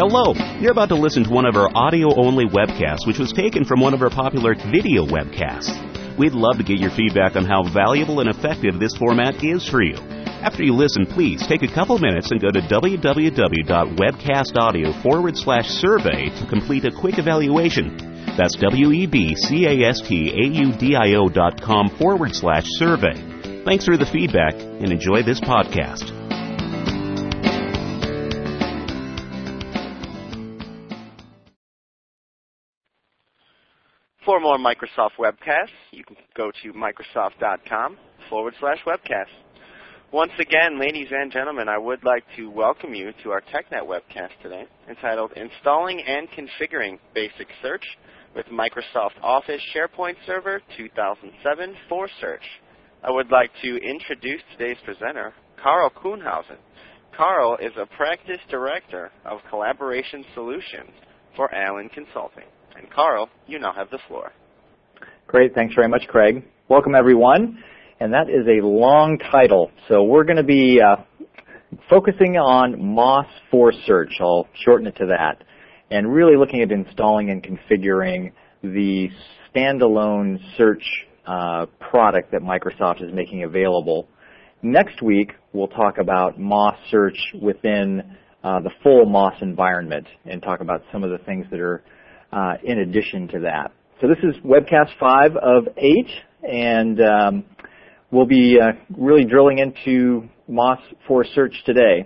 Hello, you're about to listen to one of our audio-only webcasts, which was taken from one of our popular video webcasts. We'd love to get your feedback on how valuable and effective this format is for you. After you listen, please take a couple minutes and go to www.webcastaudio.com/survey to complete a quick evaluation. That's webcastaudio.com/survey. Thanks for the feedback and enjoy this podcast. For more Microsoft webcasts, you can go to microsoft.com/webcasts. Once again, ladies and gentlemen, I would like to welcome you to our TechNet webcast today, entitled Installing and Configuring Basic Search with Microsoft Office SharePoint Server 2007 for Search. I would like to introduce today's presenter, Carl Kuhnhausen. Carl is a Practice Director of Collaboration Solutions for Allen Consulting. And Carl, you now have the floor. Great. Thanks very much, Craig. Welcome, everyone. And that is a long title. So we're going to be focusing on MOS for Search. I'll shorten it to that. And really looking at installing and configuring the standalone search product that Microsoft is making available. Next week, we'll talk about MOS Search within the full MOS environment and talk about some of the things that are in addition to that. So this is webcast 5 of 8, and we'll be really drilling into MOS for Search today.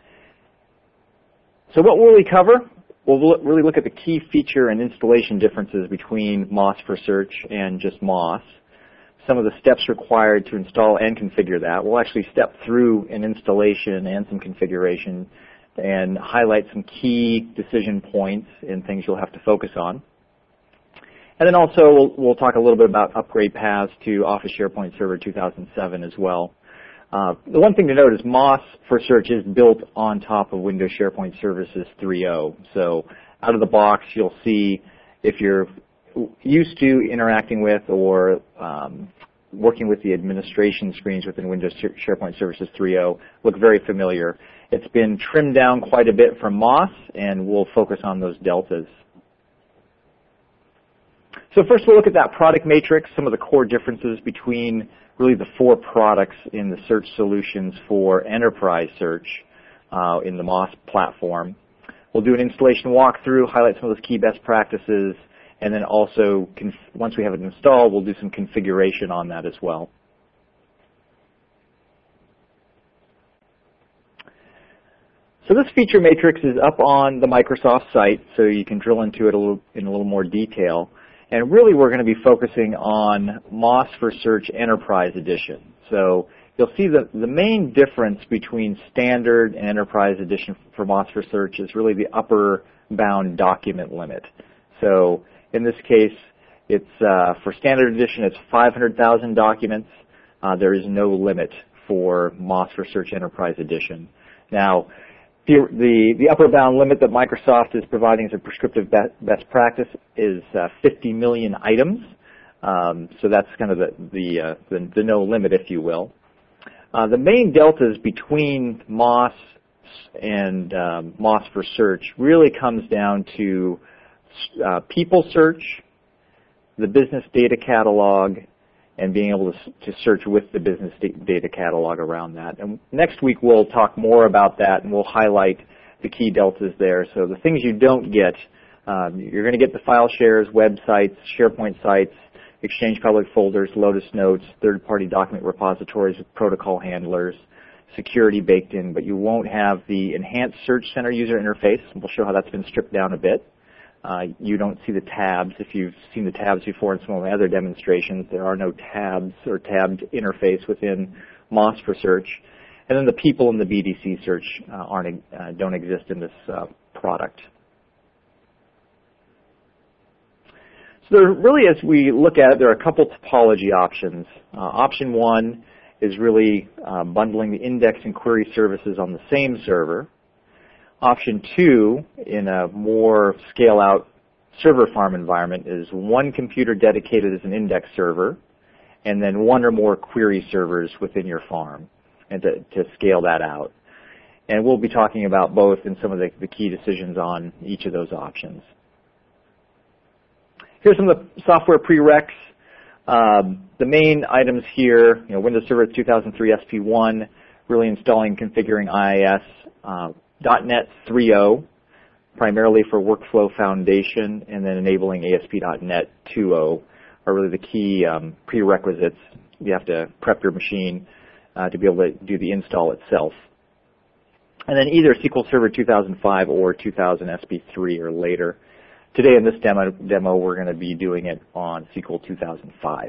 So what will we cover? We'll really look at the key feature and installation differences between MOS for Search and just MOS. Some of the steps required to install and configure that. We'll actually step through an installation and some configuration and highlight some key decision points and things you'll have to focus on. And then also we'll talk a little bit about upgrade paths to Office SharePoint Server 2007 as well. The one thing to note is MOS for Search is built on top of Windows SharePoint Services 3.0. So out of the box, you'll see, if you're used to interacting with or working with the administration screens within Windows SharePoint Services 3.0, look very familiar. It's been trimmed down quite a bit from MOS, and we'll focus on those deltas. So first we'll look at that product matrix, some of the core differences between really the 4 products in the search solutions for enterprise search in the MOS platform. We'll do an installation walkthrough, highlight some of those key best practices, and then also, once we have it installed, we'll do some configuration on that as well. So this feature matrix is up on the Microsoft site, so you can drill into it in a little more detail. And really we're going to be focusing on MOS for Search Enterprise Edition. So you'll see that the main difference between Standard and Enterprise Edition for MOS for Search is really the upper bound document limit. So in this case, it's for Standard Edition, it's 500,000 documents. There is no limit for MOS for Search Enterprise Edition. Now, the upper bound limit that Microsoft is providing as a prescriptive best practice is 50 million items. So that's kind of the no limit, if you will. The main deltas between MOS and MOS for Search really comes down to people search, the business data catalog, and being able to search with the business data catalog around that. And next week we'll talk more about that, and we'll highlight the key deltas there. So the things you don't get, you're going to get the file shares, websites, SharePoint sites, Exchange public folders, Lotus Notes, third-party document repositories with protocol handlers, security baked in, but you won't have the enhanced Search Center user interface. We'll show how that's been stripped down a bit. You don't see the tabs. If you've seen the tabs before in some of my other demonstrations, there are no tabs or tabbed interface within MOS for Search. And then the people in the BDC search don't exist in this product. So there really, as we look at it, there are a couple topology options. Option 1 is really bundling the index and query services on the same server. Option 2, in a more scale-out server farm environment, is one computer dedicated as an index server, and then one or more query servers within your farm, and to scale that out. And we'll be talking about both and some of the key decisions on each of those options. Here's some of the software prereqs. The main items here, Windows Server 2003 SP1, really installing, configuring IIS, .NET 3.0, primarily for Workflow Foundation, and then enabling ASP.NET 2.0 are really the key prerequisites. You have to prep your machine to be able to do the install itself. And then either SQL Server 2005 or 2000 SP3 or later. Today in this demo we're going to be doing it on SQL 2005.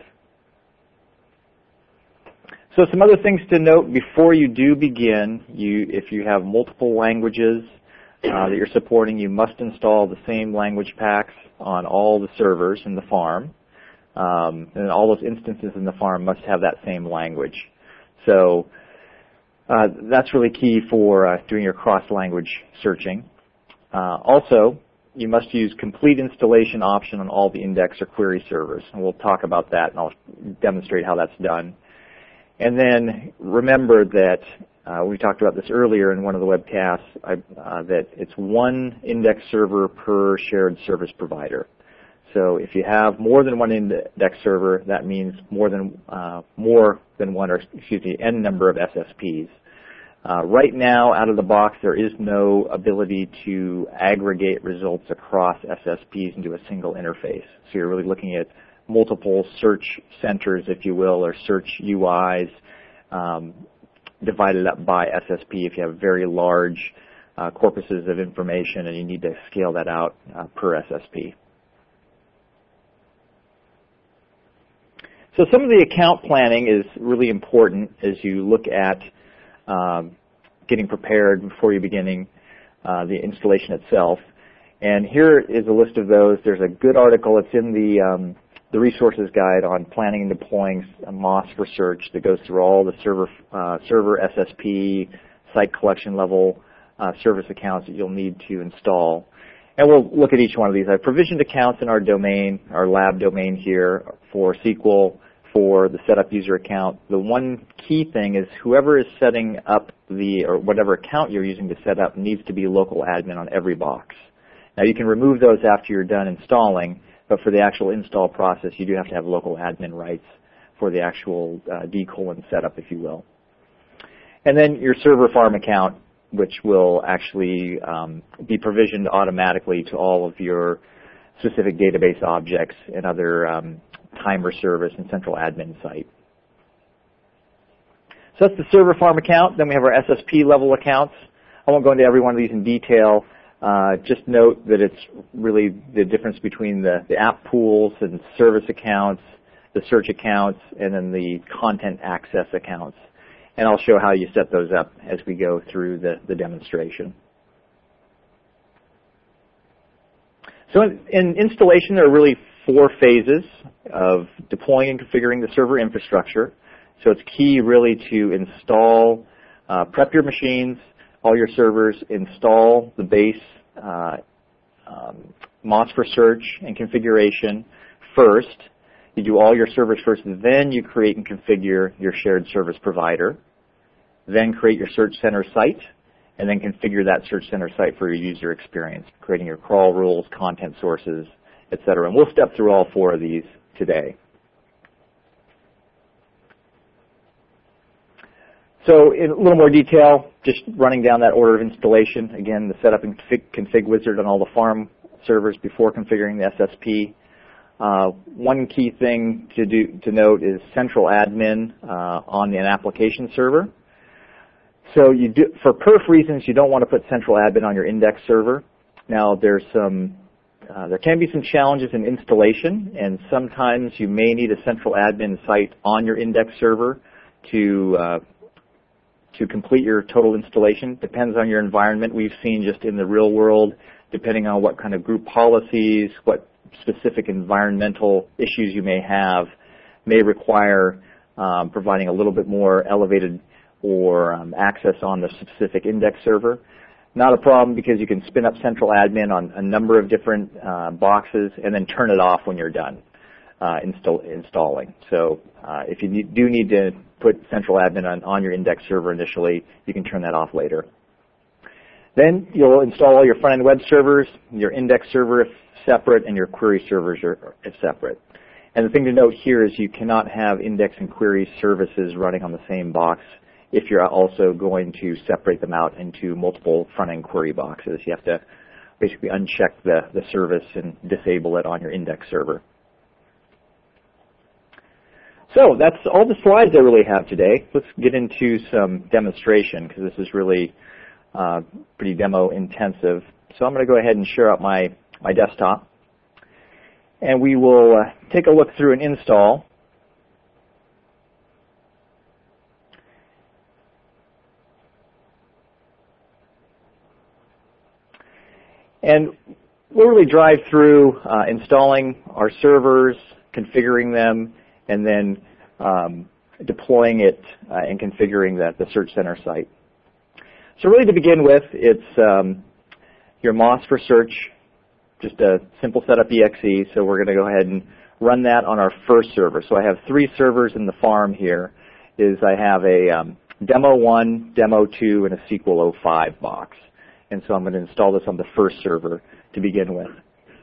So some other things to note before you do begin. If you have multiple languages that you're supporting, you must install the same language packs on all the servers in the farm. And all those instances in the farm must have that same language. So that's really key for doing your cross-language searching. Also, you must use complete installation option on all the index or query servers. And we'll talk about that, and I'll demonstrate how that's done. And then remember that we talked about this earlier in one of the webcasts, that it's one index server per shared service provider. So if you have more than one index server, that means more than one, or excuse me, n number of SSPs. Right now, out of the box, there is no ability to aggregate results across SSPs into a single interface. So you're really looking at multiple search centers, if you will, or search UIs divided up by SSP if you have very large corpuses of information and you need to scale that out per SSP. So some of the account planning is really important as you look at getting prepared before you beginning the installation itself. And here is a list of those. There's a good article. It's in the resources guide on planning and deploying MOS for search that goes through all the server SSP, site collection level service accounts that you'll need to install. And we'll look at each one of these. I've provisioned accounts in our domain, our lab domain here for SQL, for the setup user account. The one key thing is whoever is setting up or whatever account you're using to set up needs to be local admin on every box. Now you can remove those after you're done installing, but for the actual install process you do have to have local admin rights for the actual D:1 setup, if you will. And then your server farm account, which will actually be provisioned automatically to all of your specific database objects and other timer service and central admin site. So that's the server farm account. Then we have our SSP level accounts. I won't go into every one of these in detail. Just note that it's really the difference between the app pools and service accounts, the search accounts, and then the content access accounts. And I'll show how you set those up as we go through the demonstration. So in installation, there are really 4 phases of deploying and configuring the server infrastructure. So it's key really to install, prep your machines, all your servers, install the base MOS for search and configuration first. You do all your servers first, and then you create and configure your shared service provider. Then create your search center site, and then configure that search center site for your user experience, creating your crawl rules, content sources, etc. And we'll step through all 4 of these today. So in a little more detail, just running down that order of installation. Again, the setup and config wizard on all the farm servers before configuring the SSP. One key thing to note is central admin on an application server. So for perf reasons, you don't want to put central admin on your index server. Now there can be some challenges in installation, and sometimes you may need a central admin site on your index server to complete your total installation. Depends on your environment. We've seen just in the real world, depending on what kind of group policies, what specific environmental issues you may have, may require providing a little bit more elevated or access on the specific index server. Not a problem, because you can spin up central admin on a number of different boxes and then turn it off when you're done installing. So if you do need to put central admin on your index server initially, you can turn that off later. Then you'll install all your front-end web servers, your index server if separate, and your query servers if separate. And the thing to note here is you cannot have index and query services running on the same box if you're also going to separate them out into multiple front-end query boxes. You have to basically uncheck the service and disable it on your index server. So that's all the slides I really have today. Let's get into some demonstration because this is really pretty demo intensive. So I'm going to go ahead and share out my desktop. And we will take a look through an install. And we'll really drive through installing our servers, configuring them, and then deploying it and configuring the Search Center site. So really to begin with, it's your MOS for Search, just a simple setup exe. So we're going to go ahead and run that on our first server. So I have 3 servers in the farm here. I have a Demo 1, Demo 2, and a SQL 05 box. And so I'm going to install this on the first server to begin with.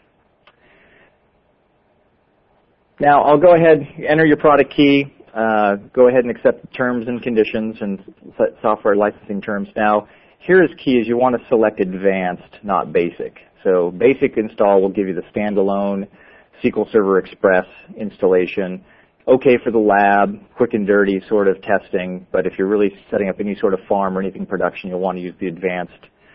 Now I'll go ahead, enter your product key, go ahead and accept the terms and conditions and software licensing terms. Now here is key is you want to select advanced, not basic. So basic install will give you the standalone SQL Server Express installation. Okay for the lab, quick and dirty sort of testing, but if you're really setting up any sort of farm or anything production, you'll want to use the advanced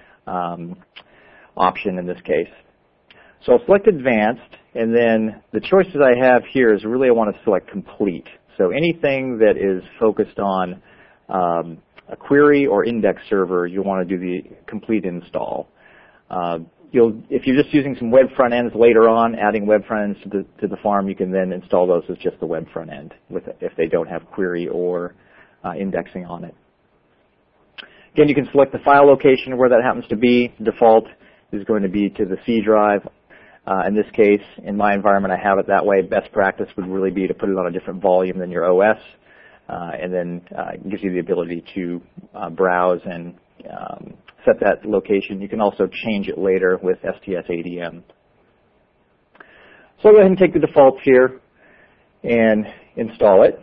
option in this case. So I'll select advanced, and then the choices I have here is really I want to select complete. So anything that is focused on a query or index server, you'll want to do the complete install. If you're just using some web front ends later on, adding web front ends to the farm, you can then install those as just the web front end if they don't have query or indexing on it. Again, you can select the file location where that happens to be. Default is going to be to the C drive. In this case, in my environment, I have it that way. Best practice would really be to put it on a different volume than your OS, and then it gives you the ability to browse and set that location. You can also change it later with STS-ADM. So I'll go ahead and take the defaults here and install it.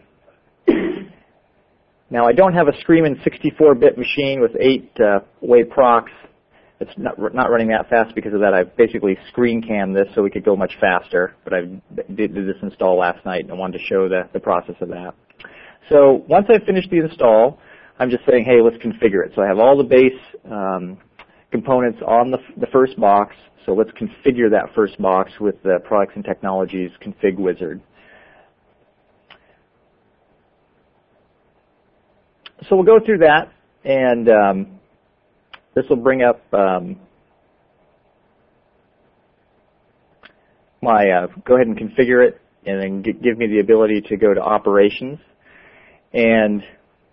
Now I don't have a Screamin' 64-bit machine with 8-way procs. It's not running that fast because of that. I've basically screen cammed this so we could go much faster, but I did this install last night and I wanted to show the process of that. So once I finish the install, I'm just saying, hey, let's configure it. So I have all the base components on the first box, so let's configure that first box with the Products and Technologies config wizard. So we'll go through that, and this will bring up go ahead and configure it, and then give me the ability to go to Operations and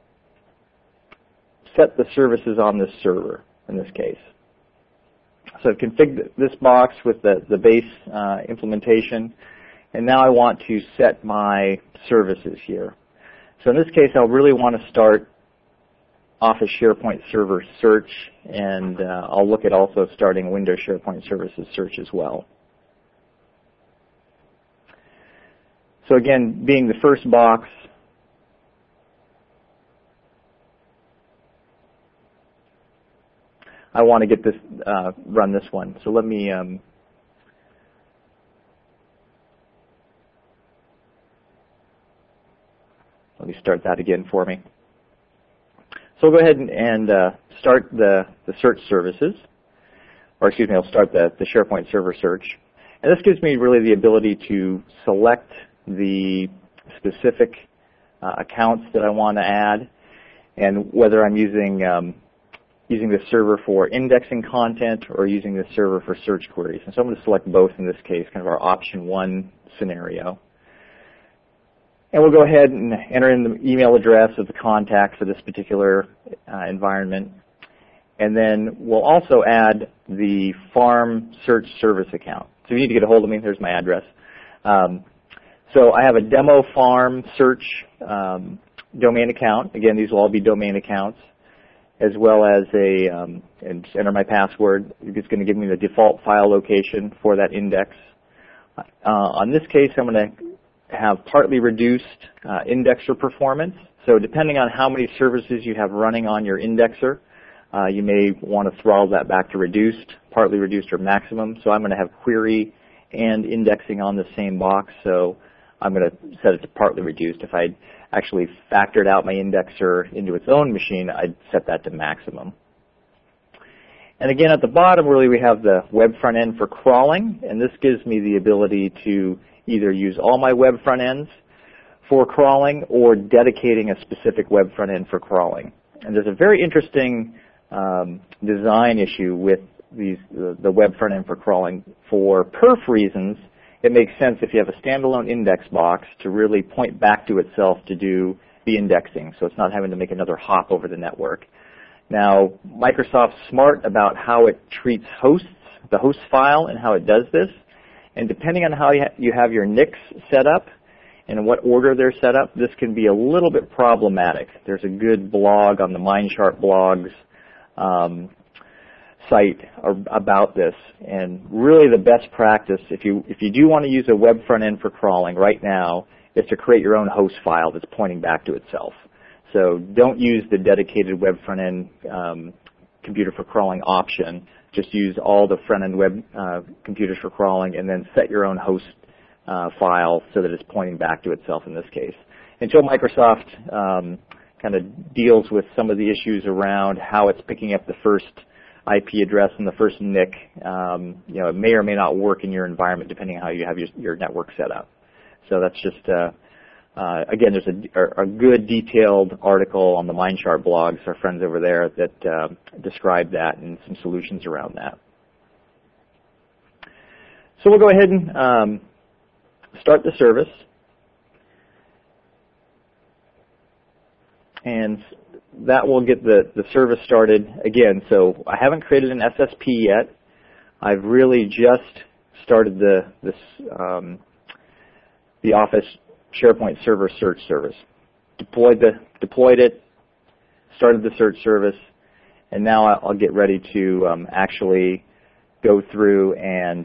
set the services on this server in this case. So I've configured this box with the base implementation, and now I want to set my services here. So in this case, I'll really want to start Office SharePoint Server Search, and I'll look at also starting Windows SharePoint Services Search as well. So again, being the first box, I want to get this run this one. So let me start that again for me. So we'll go ahead and start the search services, or excuse me, I'll start the SharePoint Server Search. And this gives me really the ability to select the specific accounts that I want to add, and whether I'm using the server for indexing content or using the server for search queries. And so I'm going to select both in this case, kind of our option 1 scenario. And we'll go ahead and enter in the email address of the contact for this particular environment. And then we'll also add the farm search service account. So if you need to get a hold of me, there's my address. So I have a demo farm search domain account. Again, these will all be domain accounts. as well as and just enter my password. It's going to give me the default file location for that index. On this case, I'm going to have partly reduced indexer performance. So depending on how many services you have running on your indexer, you may want to throttle that back to reduced, partly reduced, or maximum. So I'm going to have query and indexing on the same box. So I'm going to set it to partly reduced. If I actually factored out my indexer into its own machine, I'd set that to maximum. And again, at the bottom, really, we have the web front end for crawling, and this gives me the ability to either use all my web front ends for crawling or dedicating a specific web front end for crawling. And there's a very interesting design issue with the web front end for crawling. For perf reasons, it makes sense if you have a standalone index box to really point back to itself to do the indexing, so it's not having to make another hop over the network. Now, Microsoft's smart about how it treats hosts, the host file, and how it does this. And depending on how you have your NICs set up and in what order they're set up, this can be a little bit problematic. There's a good blog on the MindSharp blogs site about this. And really the best practice, if you do want to use a web front end for crawling right now, is to create your own host file that's pointing back to itself. So don't use the dedicated web front end computer for crawling option. Just use all the front end web computers for crawling and then set your own host file so that it's pointing back to itself in this case. Until Microsoft kind of deals with some of the issues around how it's picking up the first IP address and the first NIC, it may or may not work in your environment depending on how you have your network set up. So that's just again, there's a good detailed article on the MindSharp blogs, our friends over there, that describe that and some solutions around that. So we'll go ahead and start the service. And that will get the service started again. So I haven't created an SSP yet. I've really just started the Office SharePoint Server search service. Deployed it, started the search service, and now I'll get ready to actually go through and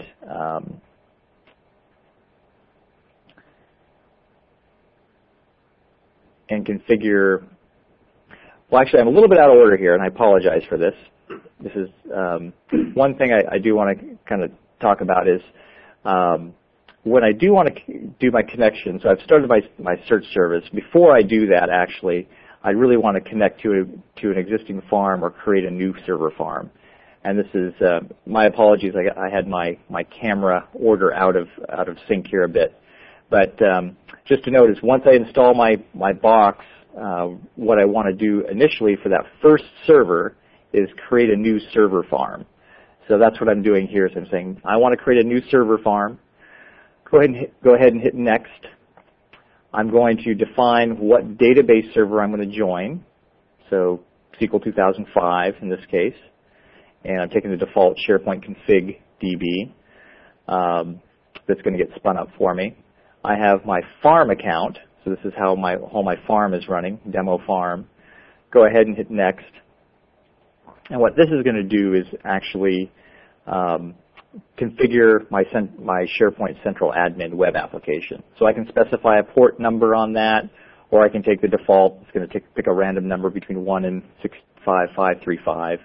configure. Well, actually, I'm a little bit out of order here, and I apologize for this. This is one thing I do want to kind of talk about is when I do want to do my connection. So I've started my search service. Before I do that, actually, I really want to connect to an existing farm or create a new server farm. And this is my apologies. I had my camera order out of sync here a bit. But just to note is once I install my box, what I want to do initially for that first server is create a new server farm. So that's what I'm doing here. So I'm saying I want to create a new server farm. Go ahead and hit next. I'm going to define what database server I'm going to join. So SQL 2005 in this case. And I'm taking the default SharePoint config DB that's going to get spun up for me. I have my farm account. So this is how my farm is running, demo farm. Go ahead and hit next. And what this is going to do is actually configure my SharePoint Central Admin web application. So I can specify a port number on that, or I can take the default. It's going to pick a random number between 1 and 65535.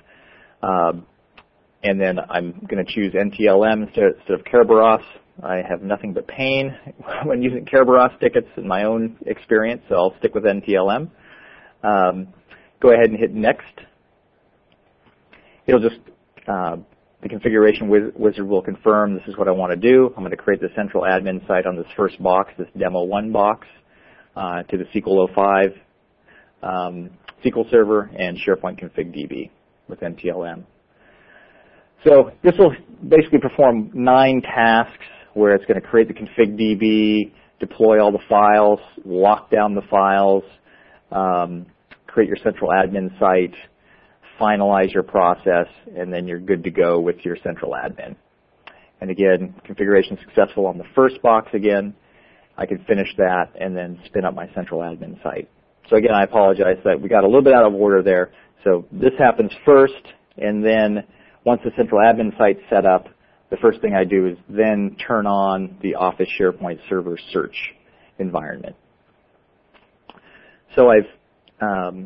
And then I'm going to choose NTLM instead of Kerberos. I have nothing but pain when using Kerberos tickets in my own experience, so I'll stick with NTLM. Go ahead and hit next. It'll just, the configuration wizard will confirm this is what I want to do. I'm going to create the central admin site on this first box, this demo 1 box, to the SQL 05 SQL Server and SharePoint config DB with NTLM. So this will basically perform 9 tasks where it's going to create the config DB, deploy all the files, lock down the files, create your central admin site, finalize your process, and then you're good to go with your central admin. And again, configuration successful on the first box again. I can finish that and then spin up my central admin site. So again, I apologize that we got a little bit out of order there. So this happens first, and then once the central admin site's set up, the first thing I do is then turn on the Office SharePoint Server search environment. So I've a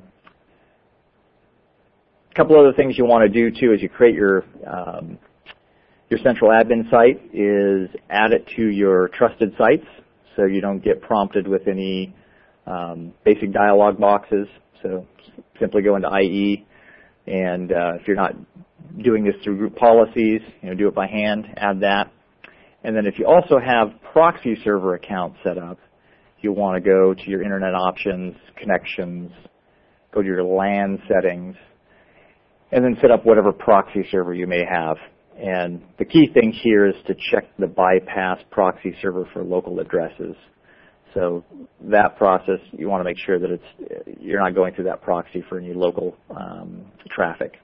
couple other things you want to do too as you create your central admin site is add it to your trusted sites so you don't get prompted with any basic dialog boxes. So simply go into IE, and if you're not doing this through group policies, do it by hand, add that. And then if you also have proxy server accounts set up, you'll want to go to your internet options, connections, go to your LAN settings, and then set up whatever proxy server you may have. And the key thing here is to check the bypass proxy server for local addresses. So that process, you want to make sure that you're not going through that proxy for any local traffic.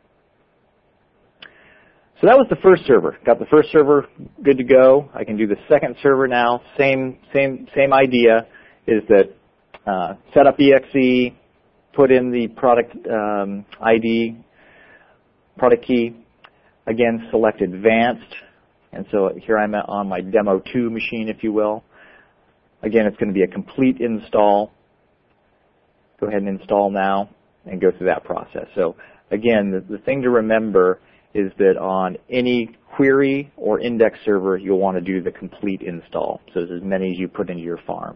So that was the first server. Got the first server good to go. I can do the second server now. Same idea is that set up EXE, put in the product ID, product key. Again, select Advanced. And so here I'm on my Demo 2 machine, if you will. Again, it's going to be a complete install. Go ahead and install now and go through that process. So again, the thing to remember is that on any query or index server, you'll want to do the complete install. So there's as many as you put into your farm.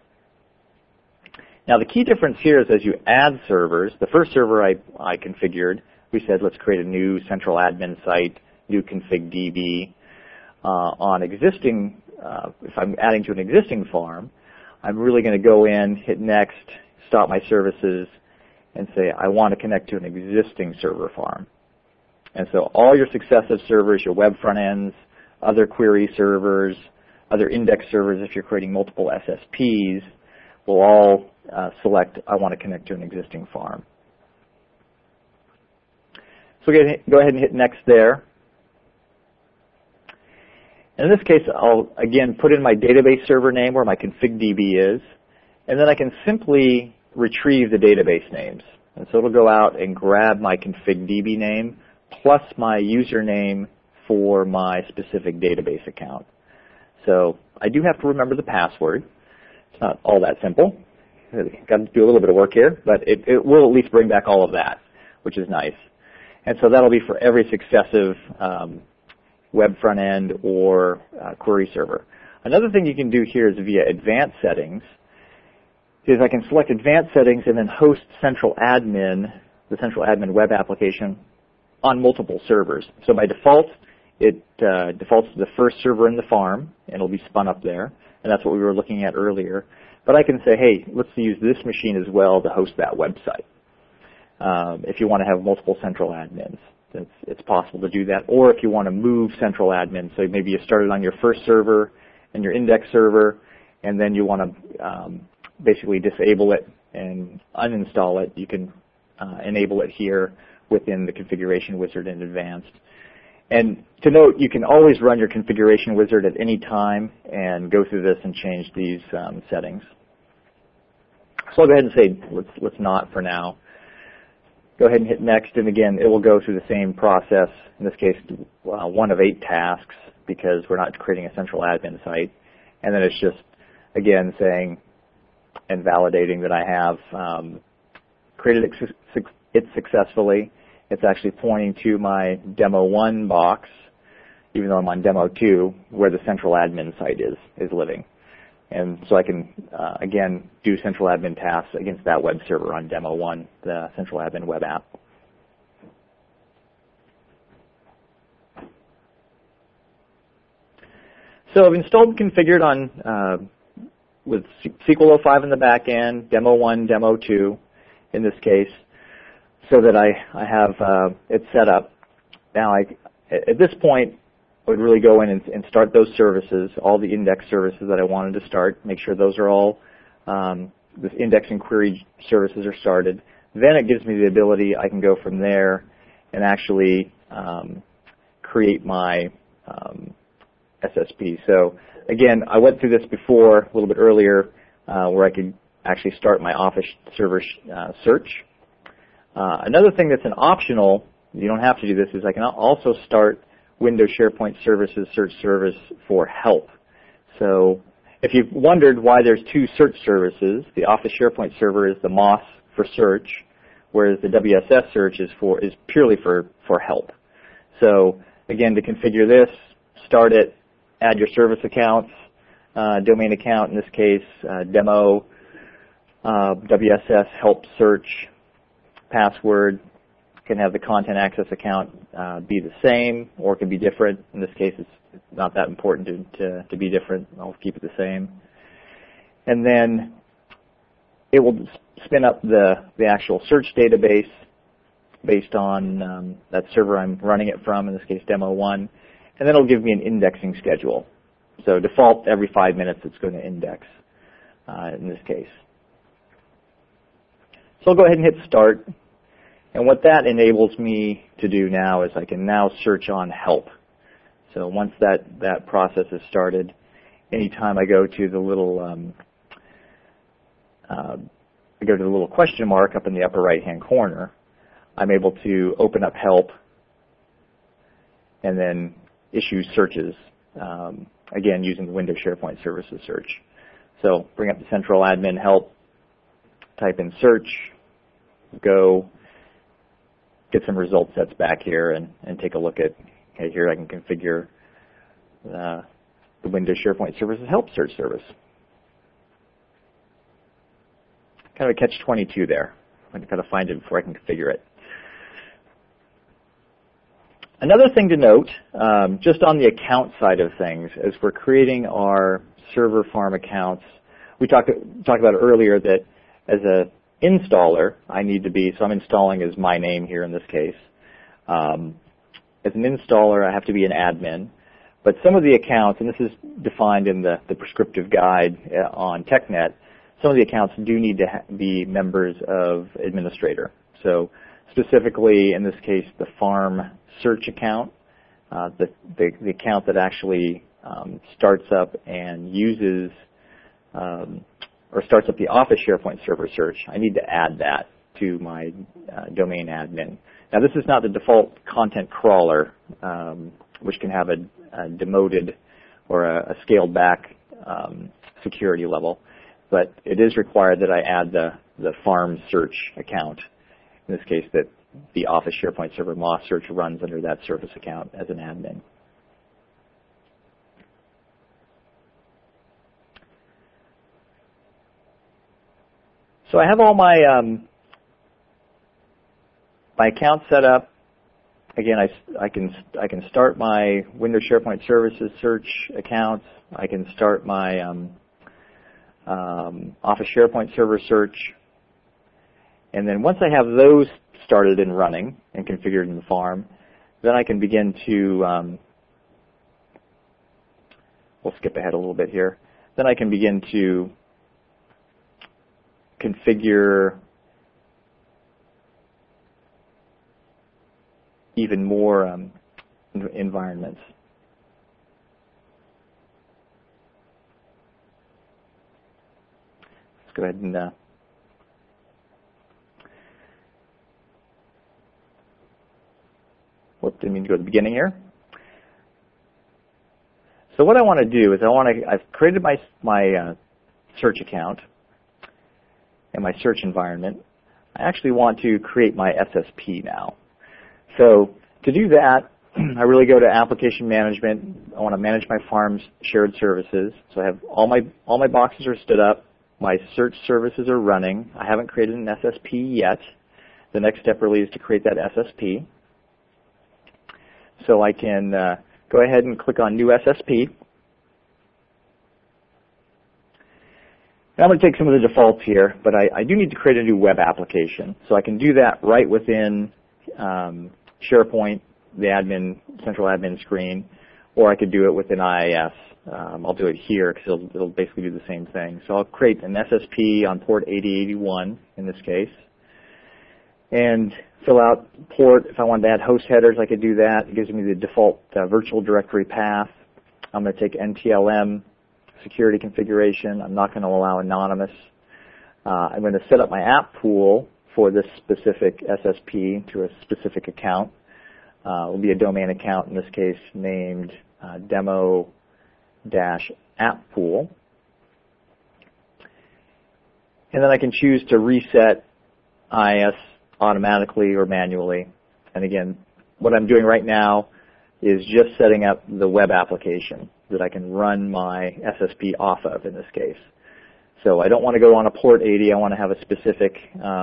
Now the key difference here is as you add servers, the first server I configured, we said let's create a new central admin site, new config DB. On existing, if I'm adding to an existing farm, I'm really going to go in, hit next, stop my services, and say I want to connect to an existing server farm. And so all your successive servers, your web front ends, other query servers, other index servers if you're creating multiple SSPs, will all select I want to connect to an existing farm. So go ahead and hit next there. In this case, I'll again put in my database server name where my config DB is, and then I can simply retrieve the database names. And so it'll go out and grab my config DB name plus my username for my specific database account. So I do have to remember the password. It's not all that simple. Got to do a little bit of work here, but it will at least bring back all of that, which is nice. And so that'll be for every successive web front end or query server. Another thing you can do here is via advanced settings is I can select advanced settings and then host central admin, the central admin web application on multiple servers. So by default, it defaults to the first server in the farm, and it'll be spun up there, and that's what we were looking at earlier. But I can say, hey, let's use this machine as well to host that website. If you want to have multiple central admins, it's possible to do that. Or if you want to move central admins, so maybe you started on your first server and your index server, and then you want to basically disable it and uninstall it, you can enable it here within the configuration wizard in advanced. And to note, you can always run your configuration wizard at any time and go through this and change these settings. So I'll go ahead and say let's not for now. Go ahead and hit next, and again, it will go through the same process, in this case, one of 8 tasks, because we're not creating a central admin site. And then it's just, again, saying and validating that I have created it successfully. It's actually pointing to my Demo 1 box, even though I'm on Demo 2, where the central admin site is living. And so I can, again, do central admin tasks against that web server on Demo 1, the central admin web app. So I've installed and configured on with SQL 05 in the back end, Demo 1, Demo 2 in this case, so that I have it set up. Now, at this point, I would really go in and start those services, all the index services that I wanted to start, make sure those are all, the index and query services are started. Then it gives me the ability, I can go from there and actually create my SSP. So again, I went through this before, a little bit earlier, where I could actually start my Office server search. Another thing that's an optional, you don't have to do this, is I can also start Windows SharePoint Services search service for help. So if you've wondered why there's two search services, the Office SharePoint server is the MOS for search, whereas the WSS search is purely for help. So again, to configure this, start it, add your service accounts, domain account, in this case, demo, WSS help search, password. Can have the content access account be the same, or it can be different. In this case, it's not that important to be different. I'll keep it the same. And then it will spin up the actual search database based on that server I'm running it from, in this case, Demo 1. And then it'll give me an indexing schedule. So default, every 5 minutes it's going to index in this case. So I'll go ahead and hit Start. And what that enables me to do now is I can now search on help. So once that process is started, anytime I go to the little question mark up in the upper right-hand corner, I'm able to open up help and then issue searches, again using the Windows SharePoint Services search. So bring up the central admin help, type in search, go, get some result sets back here and take a look at, okay, here I can configure the Windows SharePoint Services help search service. Kind of a catch-22 there. I got to find it before I can configure it. Another thing to note, just on the account side of things, as we're creating our server farm accounts, we talked about earlier that as a installer, I need to be, so I'm installing as my name here in this case. As an installer, I have to be an admin. But some of the accounts, and this is defined in the prescriptive guide on TechNet, some of the accounts do need to be members of administrator. So specifically, in this case, the farm search account, the account that actually starts up and uses or starts up the Office SharePoint server search, I need to add that to my domain admin. Now, this is not the default content crawler, which can have a demoted or a scaled back security level, but it is required that I add the farm search account. In this case, that the Office SharePoint server MOS search runs under that service account as an admin. So I have all my my accounts set up. Again, I can start my Windows SharePoint Services search accounts. I can start my Office SharePoint server search, and then once I have those started and running and configured in the farm, then I can begin to. We'll skip ahead a little bit here. Then I can begin to configure even more environments. Let's go ahead and didn't mean to go to the beginning here. So what I want to do is I've created my search account and my search environment. I actually want to create my SSP now. So to do that, I really go to Application Management. I want to manage my farm's shared services. So I have all my boxes are stood up. My search services are running. I haven't created an SSP yet. The next step really is to create that SSP. So I can go ahead and click on New SSP. Now I'm going to take some of the defaults here, but I do need to create a new web application. So I can do that right within SharePoint, the central admin screen, or I could do it within IIS. I'll do it here because it'll basically do the same thing. So I'll create an SSP on port 8081 in this case, and fill out port. If I wanted to add host headers, I could do that. It gives me the default virtual directory path. I'm going to take NTLM security configuration. I'm not going to allow anonymous. I'm going to set up my app pool for this specific SSP to a specific account. It will be a domain account, in this case, named demo-apppool. And then I can choose to reset IIS automatically or manually. And again, what I'm doing right now is just setting up the web application that I can run my SSP off of in this case. So I don't want to go on a port 80. I want to have a specific.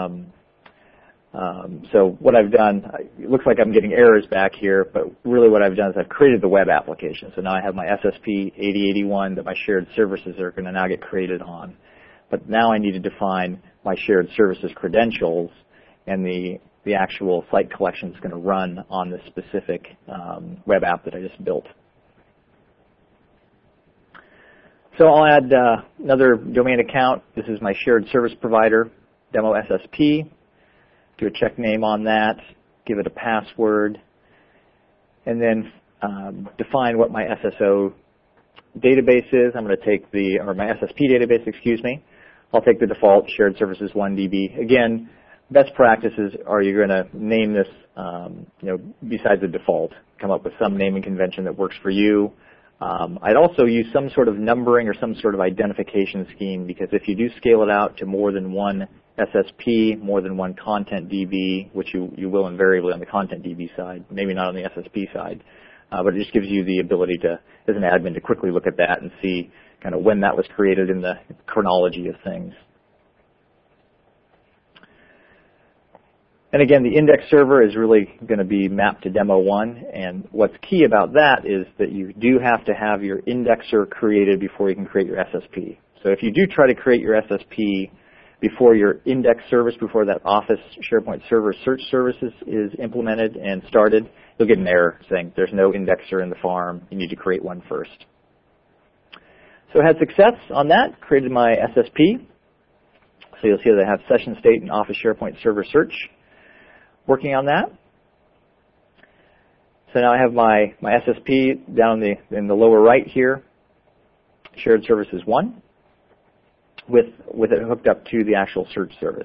So what I've done, it looks like I'm getting errors back here, but really what I've done is I've created the web application. So now I have my SSP 8081 that my shared services are going to now get created on. But now I need to define my shared services credentials, and the actual site collection is going to run on this specific web app that I just built. So I'll add another domain account. This is my shared service provider, Demo SSP. Do a check name on that, give it a password, and then define what my SSO database is. I'm going to take or my SSP database, excuse me. I'll take the default shared services 1DB. Again, best practices are you're going to name this, besides the default, come up with some naming convention that works for you. I'd also use some sort of numbering or some sort of identification scheme, because if you do scale it out to more than one SSP, more than one content DB, which you will invariably on the content DB side, maybe not on the SSP side, but it just gives you the ability to, as an admin, to quickly look at that and see kind of when that was created in the chronology of things. And again, the index server is really going to be mapped to Demo 1, and what's key about that is that you do have to have your indexer created before you can create your SSP. So if you do try to create your SSP before your index service, before that Office SharePoint Server search services is implemented and started, you'll get an error saying there's no indexer in the farm. You need to create one first. So I had success on that, created my SSP. So you'll see that I have session state and Office SharePoint Server search working on that. So now I have my SSP down in the lower right here, Shared Services 1, with it hooked up to the actual search service.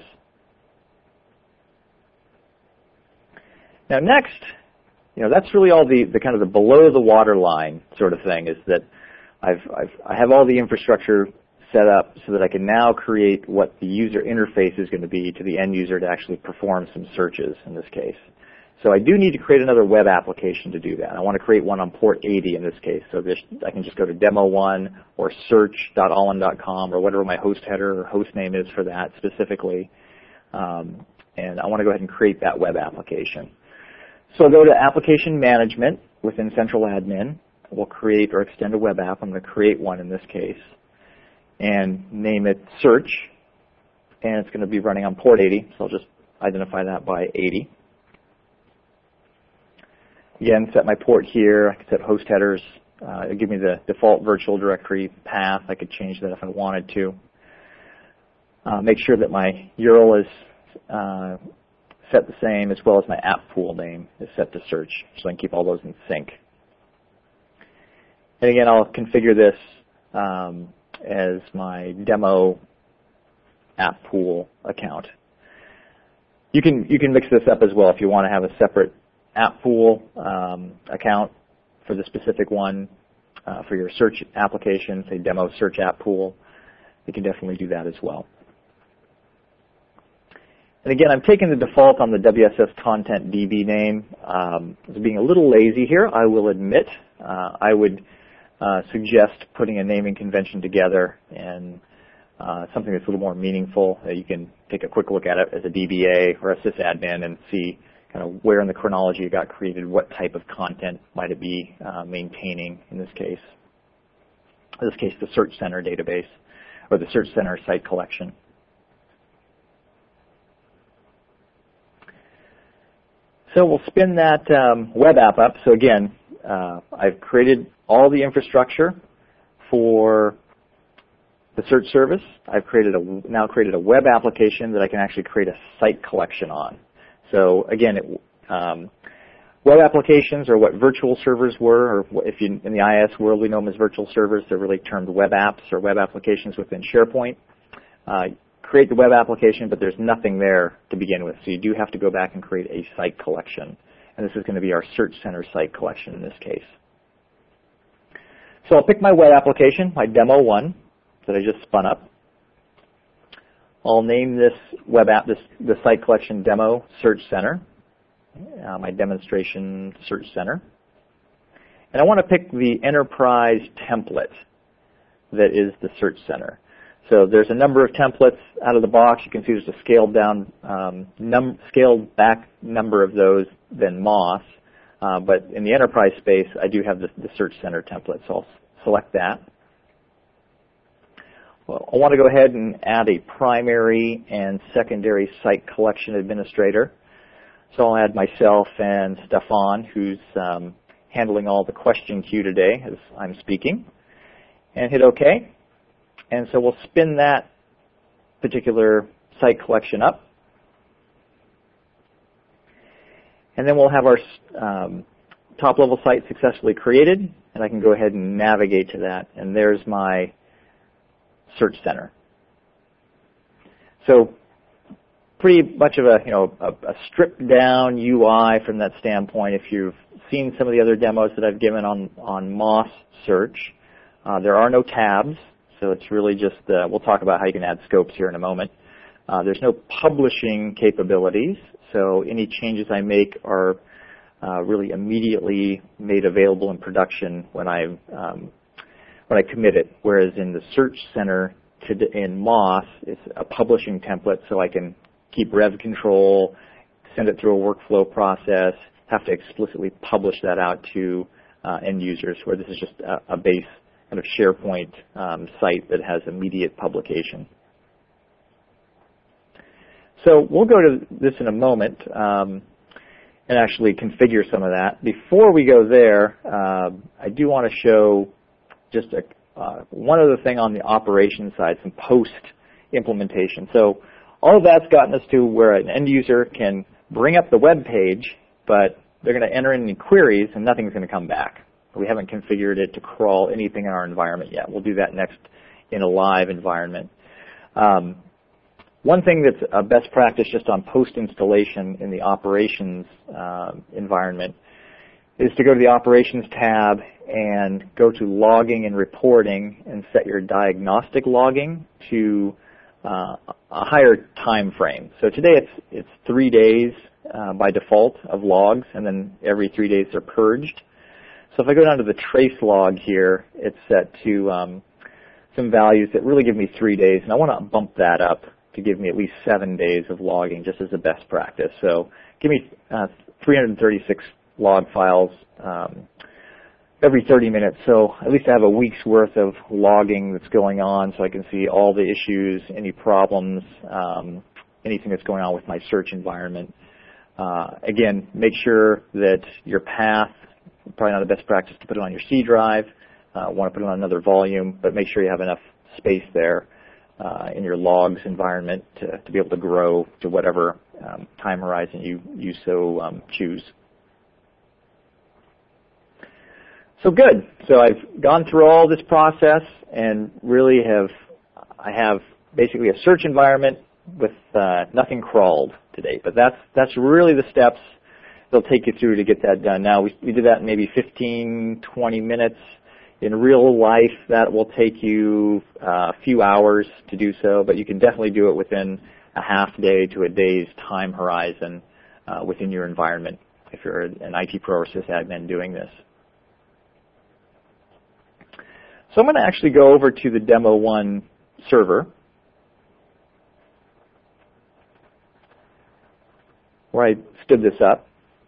Now next, that's really all the kind of the below the waterline sort of thing, is that I have all the infrastructure set up so that I can now create what the user interface is going to be to the end user to actually perform some searches in this case. So I do need to create another web application to do that. I want to create one on port 80 in this case. So I can just go to demo1 or search.allin.com or whatever my host header or host name is for that specifically. And I want to go ahead and create that web application. So I'll go to Application Management within Central Admin. We'll create or extend a web app. I'm going to create one in this case and name it Search. And it's going to be running on port 80. So I'll just identify that by 80. Again, set my port here. I can set host headers. It'll give me the default virtual directory path. I could change that if I wanted to. Make sure that my URL is set the same, as well as my app pool name is set to search, so I can keep all those in sync. And again, I'll configure this as my demo app pool account. You can mix this up as well if you want to have a separate app pool account for the specific one for your search application, say demo search app pool. You can definitely do that as well. And again, I'm taking the default on the WSS Content DB name. Being a little lazy here, I will admit. I would suggest putting a naming convention together and something that's a little more meaningful. You can take a quick look at it as a DBA or a sysadmin and see kind of where in the chronology it got created, what type of content might it be maintaining in this case. In this case, the Search Center database or the Search Center site collection. So we'll spin that web app up. So again, I've created all the infrastructure for the search service. I've now created a web application that I can actually create a site collection on. So again, web applications are what virtual servers were, or if you, in the IIS world we know them as virtual servers. They're really termed web apps or web applications within SharePoint. create the web application, but there's nothing there to begin with. So you do have to go back and create a site collection. And this is going to be our Search Center site collection in this case. So I'll pick my web application, my demo one that I just spun up. I'll name this web app, the site collection demo Search Center, my demonstration Search Center. And I want to pick the enterprise template that is the Search Center. So there's a number of templates out of the box. You can see there's a scaled back number of those than Moz. But in the enterprise space, I do have the Search Center template, so I'll select that. Well, I want to go ahead and add a primary and secondary site collection administrator. So I'll add myself and Stefan, who's handling all the question queue today as I'm speaking, and hit OK. And so we'll spin that particular site collection up. And then we'll have our top-level site successfully created, and I can go ahead and navigate to that. And there's my Search Center. So pretty much of a stripped-down UI from that standpoint. If you've seen some of the other demos that I've given on Moz Search, there are no tabs, so it's really just, we'll talk about how you can add scopes here in a moment. There's no publishing capabilities, so any changes I make are really immediately made available in production when I commit it. Whereas in the Search Center in Moz, it's a publishing template, so I can keep rev control, send it through a workflow process, have to explicitly publish that out to end users, where this is just a base kind of SharePoint site that has immediate publication. So we'll go to this in a moment and actually configure some of that. Before we go there, I do want to show just one other thing on the operations side, some post-implementation. So all of that's gotten us to where an end user can bring up the web page, but they're going to enter in any queries and nothing's going to come back. We haven't configured it to crawl anything in our environment yet. We'll do that next in a live environment. One thing that's a best practice just on post-installation in the operations environment is to go to the Operations tab and go to Logging and Reporting and set your diagnostic logging to a higher time frame. So today it's 3 days by default of logs, and then every 3 days they're purged. So if I go down to the trace log here, it's set to some values that really give me 3 days, and I want to bump that up to give me at least 7 days of logging, just as a best practice. So give me 336 log files every 30 minutes, so at least I have a week's worth of logging that's going on, so I can see all the issues, any problems, anything that's going on with my search environment. Again, make sure that your path, probably not the best practice to put it on your C drive, want to put it on another volume, but make sure you have enough space there in your logs environment to be able to grow to whatever time horizon you so choose. So good. So I've gone through all this process and really I have basically a search environment with nothing crawled to date. But that's really the steps they'll take you through to get that done. Now, we did that in maybe 15, 20 minutes. In real life, that will take you a few hours to do so, but you can definitely do it within a half day to a day's time horizon within your environment if you're an IT pro or sysadmin doing this. So I'm going to actually go over to the Demo 1 server, where I stood this up.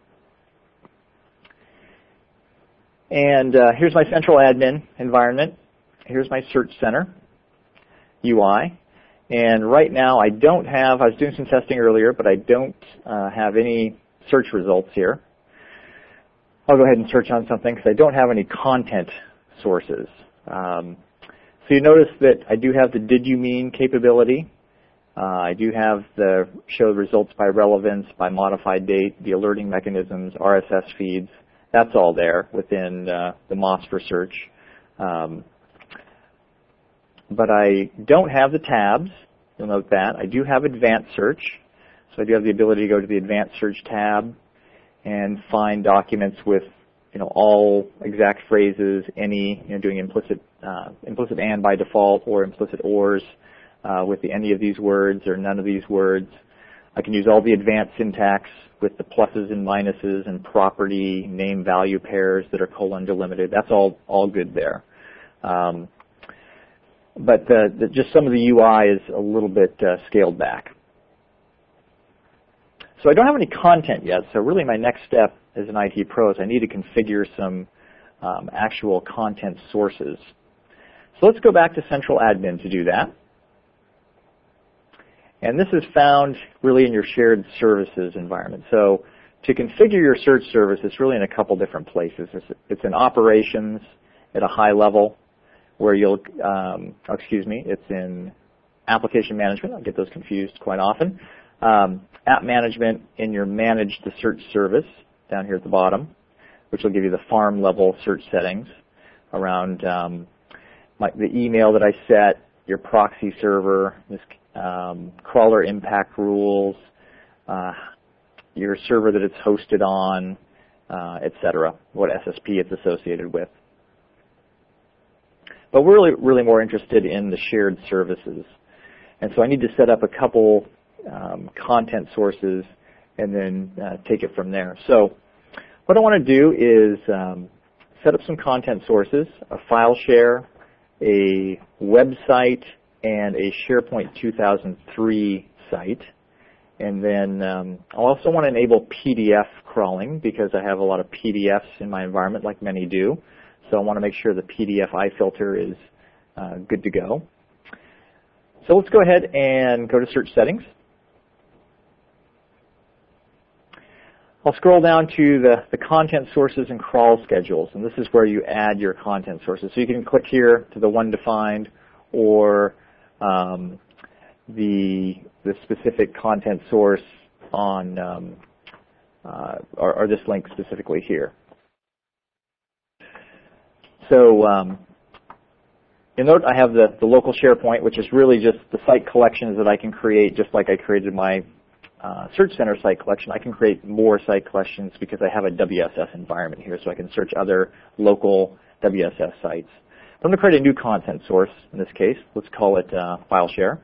And here's my central admin environment. Here's my Search Center UI. And right now I was doing some testing earlier, but I don't have any search results here. I'll go ahead and search on something because I don't have any content sources. So you notice that I do have the Did You Mean capability. I do have the show results by relevance, by modified date, the alerting mechanisms, RSS feeds. That's all there within the Moz for Search. But I don't have the tabs, You'll note that. I do have advanced search, so I do have the ability to go to the advanced search tab and find documents with all exact phrases, any, doing implicit and by default or implicit ors with any of these words or none of these words. I can use all the advanced syntax with the pluses and minuses and property name value pairs that are colon delimited. That's all good there. But just some of the UI is a little bit scaled back. So I don't have any content yet, so really my next step as an IT pro is I need to configure some actual content sources. So let's go back to Central Admin to do that. And this is found really in your shared services environment. So to configure your search service, it's really in a couple different places. It's in operations at a high level, where it's in application management. I get those confused quite often. App management in your manage the search service down here at the bottom, which will give you the farm level search settings around the email that I set, your proxy server, this crawler impact rules, your server that it's hosted on, etc., what SSP it's associated with. But we're really more interested in the shared services. And so I need to set up a couple content sources and then take it from there. So what I want to do is set up some content sources, a file share, a website, and a SharePoint 2003 site. And then I also want to enable PDF crawling because I have a lot of PDFs in my environment, like many do. So I want to make sure the PDF iFilter is good to go. So let's go ahead and go to Search Settings. I'll scroll down to the content sources and crawl schedules, and this is where you add your content sources. So you can click here to the one defined or the specific content source on or this link specifically here. So you'll note I have the local SharePoint, which is really just the site collections that I can create, just like I created my Search Center site collection. I can create more site collections because I have a WSS environment here, so I can search other local WSS sites. But I'm going to create a new content source in this case. Let's call it File Share.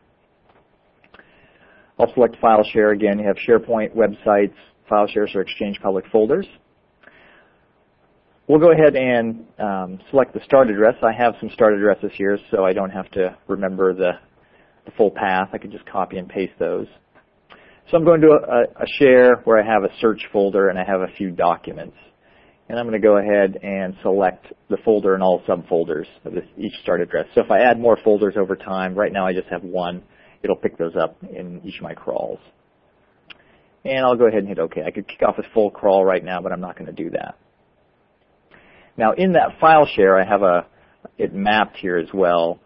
I'll select File Share again. You have SharePoint, websites, File Shares, or Exchange Public Folders. We'll go ahead and select the start address. I have some start addresses here, so I don't have to remember the full path. I can just copy and paste those. So I'm going to a share where I have a search folder and I have a few documents. And I'm going to go ahead and select the folder and all subfolders of each start address. So if I add more folders over time, right now I just have one. It'll pick those up in each of my crawls. And I'll go ahead and hit OK. I could kick off a full crawl right now, but I'm not going to do that. Now in that file share, I have it mapped here as well.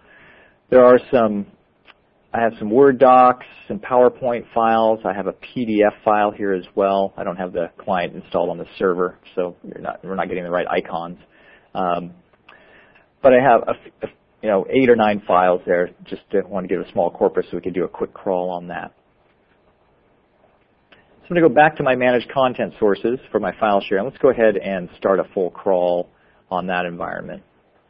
I have some Word docs, some PowerPoint files. I have a PDF file here as well. I don't have the client installed on the server, so we're not getting the right icons. But I have 8 or 9 files there. Just want to get a small corpus so we can do a quick crawl on that. So I'm going to go back to my managed content sources for my file share, and let's go ahead and start a full crawl on that environment.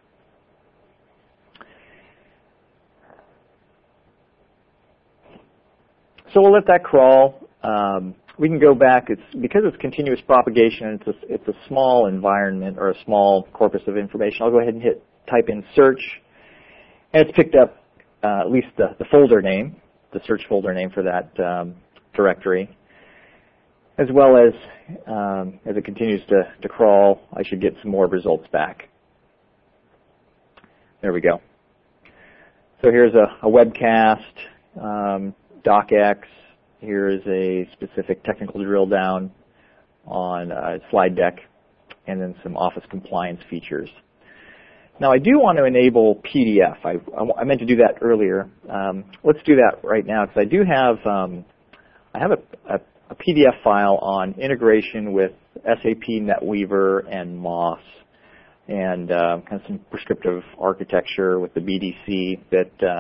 So we'll let that crawl. We can go back. Because it's continuous propagation and it's a small environment or a small corpus of information. I'll go ahead and type in search, and it's picked up at least the folder name, the search folder name for that directory, as well as it continues to crawl, I should get some more results back. There we go. So here's a webcast. DocX, here is a specific technical drill down on a slide deck, and then some Office compliance features. Now I do want to enable PDF. I meant to do that earlier. Let's do that right now because I do have I have a PDF file on integration with SAP NetWeaver and MOS, and kind of some prescriptive architecture with the BDC that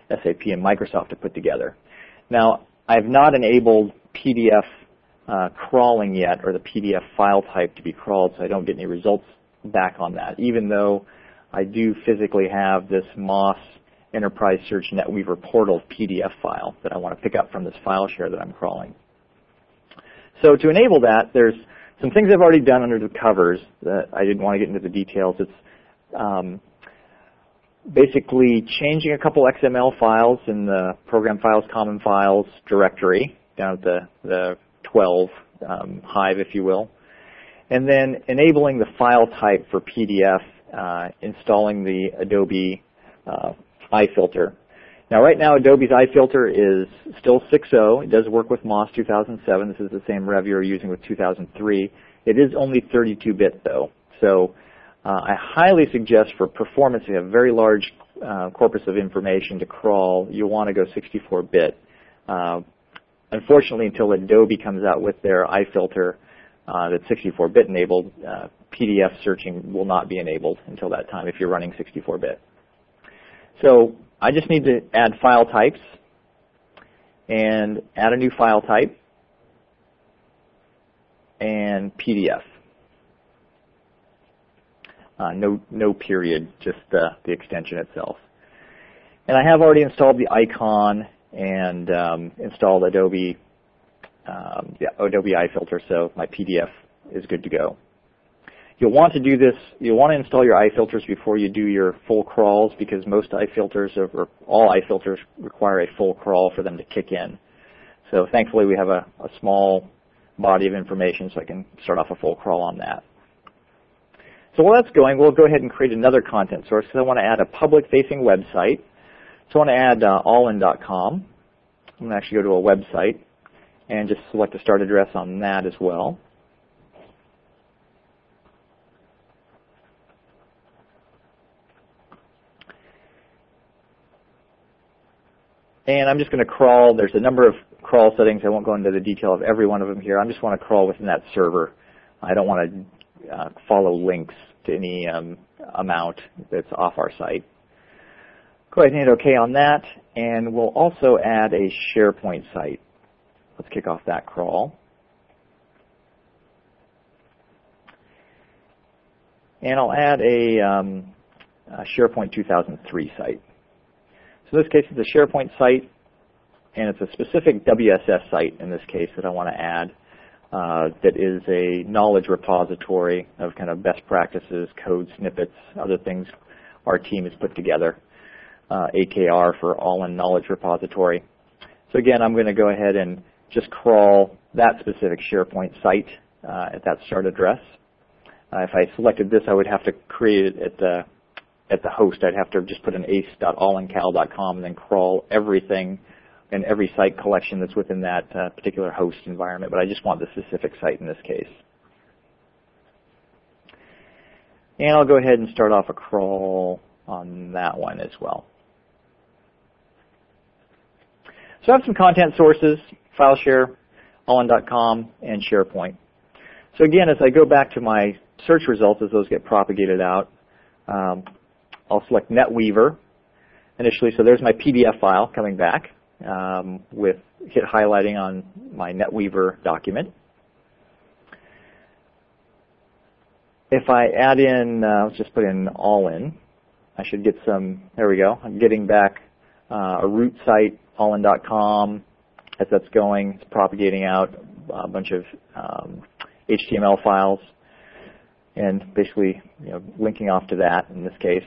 SAP and Microsoft to put together. Now, I've not enabled PDF crawling yet, or the PDF file type to be crawled, so I don't get any results back on that, even though I do physically have this MOS Enterprise Search NetWeaver portal PDF file that I want to pick up from this file share that I'm crawling. So to enable that, there's some things I've already done under the covers that I didn't want to get into the details. It's basically changing a couple XML files in the Program Files, Common Files directory down at the 12 Hive, if you will, and then enabling the file type for PDF, installing the Adobe iFilter. Now, right now, Adobe's iFilter is still 6.0. It does work with MOS 2007. This is the same rev you're using with 2003. It is only 32-bit, though. So I highly suggest for performance, you have a very large corpus of information to crawl, you'll want to go 64-bit. Unfortunately, until Adobe comes out with their iFilter that's 64-bit enabled, PDF searching will not be enabled until that time if you're running 64-bit. So I just need to add file types and add a new file type and PDF. No period, just the extension itself. And I have already installed the icon and installed Adobe iFilter, so my PDF is good to go. You'll want to do this, you'll want to install your iFilters before you do your full crawls, because most iFilters, or all iFilters, require a full crawl for them to kick in. So thankfully we have a small body of information, so I can start off a full crawl on that. So while that's going, we'll go ahead and create another content source, because I want to add a public-facing website. So I want to add allin.com. I'm going to actually go to a website and just select a start address on that as well. And I'm just going to crawl. There's a number of crawl settings. I won't go into the detail of every one of them here. I just want to crawl within that server. I don't want to follow links to any amount that's off our site. Go ahead and hit OK on that, and we'll also add a SharePoint site. Let's kick off that crawl. And I'll add a SharePoint 2003 site. So in this case, it's a SharePoint site, and it's a specific WSS site in this case that I want to add that is a knowledge repository of kind of best practices, code snippets, other things our team has put together. AKR for All-in Knowledge Repository. So again, I'm going to go ahead and just crawl that specific SharePoint site at that start address. If I selected this, I would have to create it at the host. I'd have to just put an ace.allincal.com and then crawl everything and every site collection that's within that particular host environment, but I just want the specific site in this case. And I'll go ahead and start off a crawl on that one as well. So I have some content sources, FileShare, allin.com, and SharePoint. So again, as I go back to my search results, as those get propagated out, I'll select NetWeaver initially. So there's my PDF file coming back with hit highlighting on my NetWeaver document. If I add in, let's just put in All-in, I should get some, there we go. I'm getting back a root site, allin.com. As that's going, it's propagating out a bunch of HTML files and basically linking off to that in this case.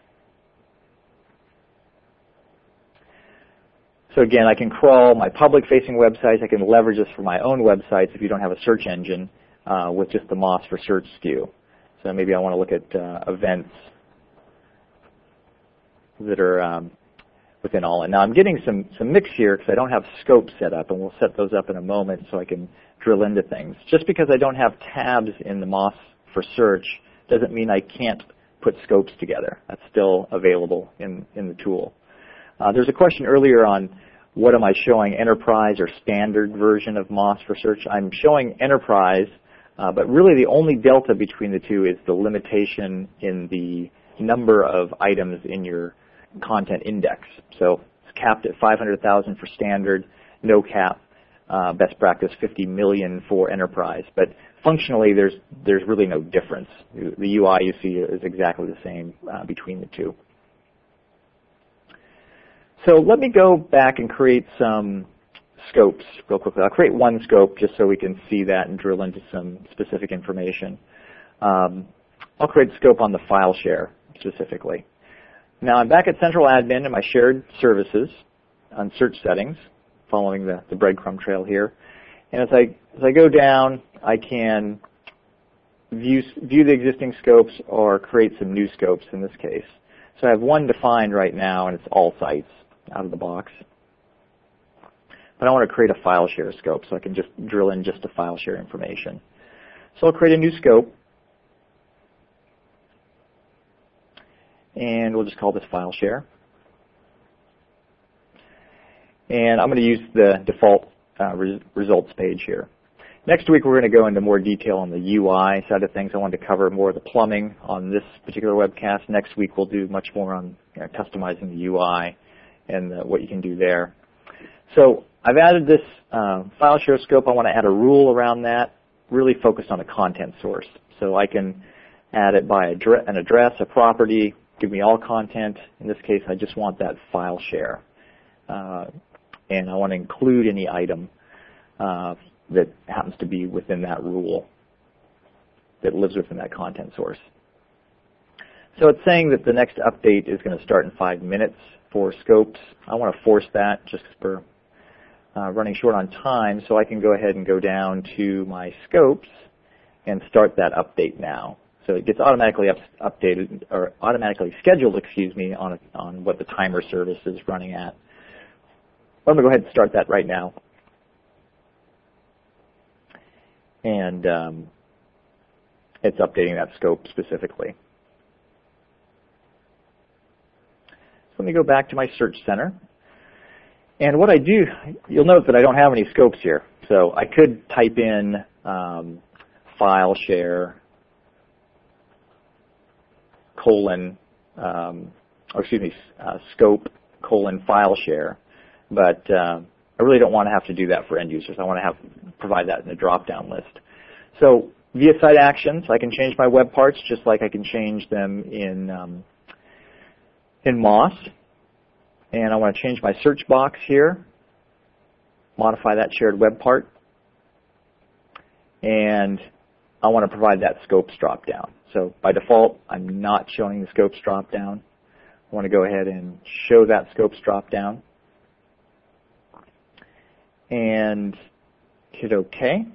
So again, I can crawl my public-facing websites. I can leverage this for my own websites if you don't have a search engine with just the MOS for Search SKU. So maybe I want to look at events that are within All-in. Now I'm getting some mix here because I don't have scopes set up, and we'll set those up in a moment so I can drill into things. Just because I don't have tabs in the MOS for Search doesn't mean I can't put scopes together. That's still available in the tool. There's a question earlier on what am I showing, Enterprise or standard version of MOS for Search. I'm showing Enterprise, but really the only delta between the two is the limitation in the number of items in your content index. So capped at 500,000 for standard, no cap, best practice 50 million for enterprise. But functionally, there's really no difference. The UI you see is exactly the same between the two. So let me go back and create some scopes real quickly. I'll create one scope just so we can see that and drill into some specific information. I'll create a scope on the file share specifically. Now I'm back at Central Admin in my shared services on search settings, following the breadcrumb trail here. And as I go down, I can view the existing scopes or create some new scopes in this case. So I have one defined right now, and it's all sites out of the box. But I want to create a file share scope, so I can just drill in just to file share information. So I'll create a new scope, and we'll just call this file share. And I'm going to use the default results page here. Next week we're going to go into more detail on the UI side of things. I wanted to cover more of the plumbing on this particular webcast. Next week we'll do much more on customizing the UI and what you can do there. So I've added this file share scope. I want to add a rule around that, really focused on a content source. So I can add it by an address, a property, give me all content. In this case, I just want that file share. And I want to include any item that happens to be within that rule, that lives within that content source. So it's saying that the next update is going to start in 5 minutes for scopes. I want to force that just for running short on time, so I can go ahead and go down to my scopes and start that update now. So it gets automatically updated, or automatically scheduled, on what the timer service is running at. I'm going to go ahead and start that right now. And it's updating that scope specifically. So let me go back to my search center. And what I do, you'll note that I don't have any scopes here. So I could type in file share scope file share. But I really don't want to have to do that for end users. I want to provide that in a drop-down list. So via site actions, I can change my web parts just like I can change them in Moz. And I want to change my search box here, modify that shared web part, and I want to provide that scopes drop-down. So by default, I'm not showing the scopes drop-down. I want to go ahead and show that scopes drop-down. And hit OK. And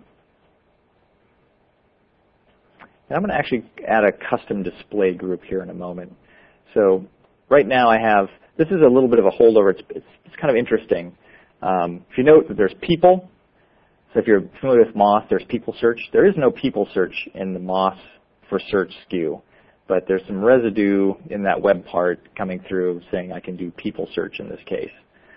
I'm going to actually add a custom display group here in a moment. So right now I have, this is a little bit of a holdover. It's kind of interesting. If you note that there's people, so if you're familiar with Moz, there's people search. There is no people search in the Moz for search SKU, but there's some residue in that web part coming through saying I can do people search in this case.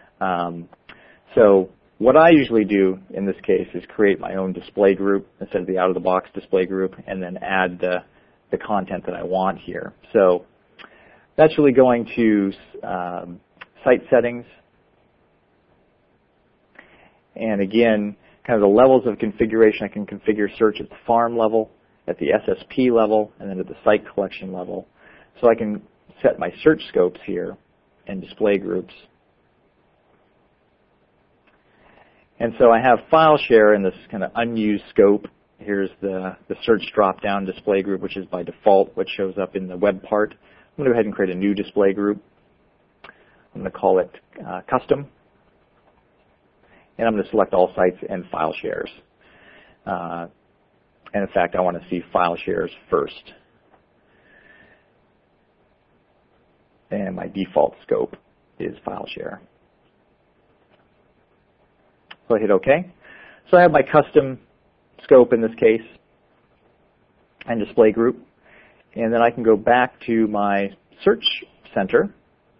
So what I usually do in this case is create my own display group instead of the out-of-the-box display group, and then add the content that I want here. So that's really going to site settings. And again, kind of the levels of configuration. I can configure search at the farm level, at the SSP level, and then at the site collection level. So I can set my search scopes here and display groups. And so I have file share in this kind of unused scope. Here's the search drop-down display group, which is by default what shows up in the web part. I'm going to go ahead and create a new display group. I'm going to call it custom. And I'm going to select all sites and file shares. And in fact, I want to see file shares first. And my default scope is file share. So I hit OK. So I have my custom scope in this case and display group. And then I can go back to my search center.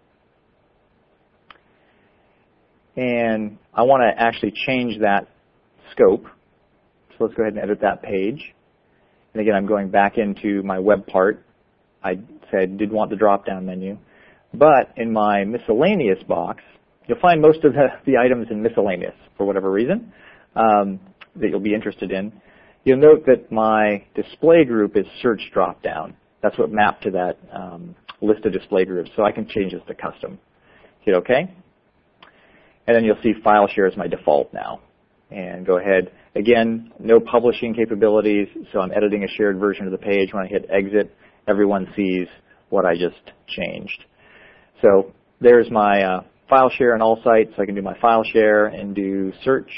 And I want to actually change that scope. So let's go ahead and edit that page. And again, I'm going back into my web part. I said I did want the drop-down menu. But in my miscellaneous box, you'll find most of the items in miscellaneous for whatever reason that you'll be interested in. You'll note that my display group is search dropdown. That's what mapped to that list of display groups, so I can change this to custom. Hit OK. And then you'll see file share as my default now. And go ahead. Again, no publishing capabilities, so I'm editing a shared version of the page. When I hit exit, everyone sees what I just changed. So there's my file share on all sites. I can do my file share and do search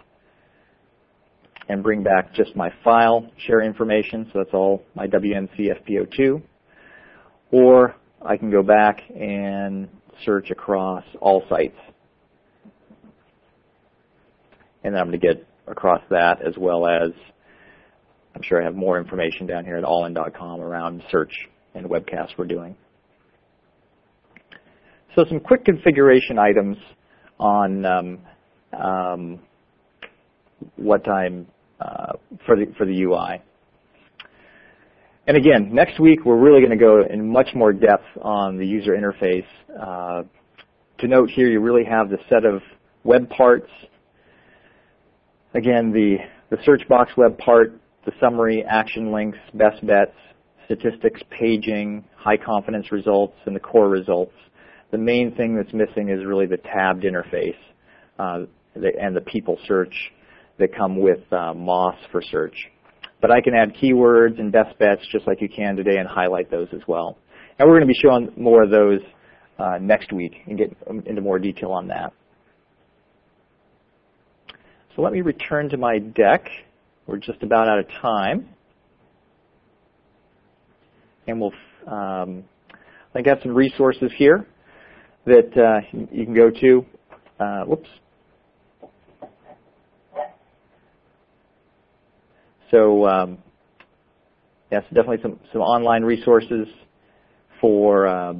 and bring back just my file share information. So that's all my WNC FP02. Or I can go back and search across all sites. And then I'm going to get across that, as well as I'm sure I have more information down here at allin.com around search and webcasts we're doing. So some quick configuration items on what I'm for the UI. And again, next week we're really going to go in much more depth on the user interface. To note here, you really have the set of web parts. Again, the search box web part, the summary, action links, best bets, statistics, paging, high confidence results, and the core results. The main thing that's missing is really the tabbed interface and the people search that come with Moz for search. But I can add keywords and best bets just like you can today and highlight those as well. And we're going to be showing more of those next week and get into more detail on that. So let me return to my deck. We're just about out of time. And I got some resources here that you can go to. Whoops. So yes, definitely some online resources for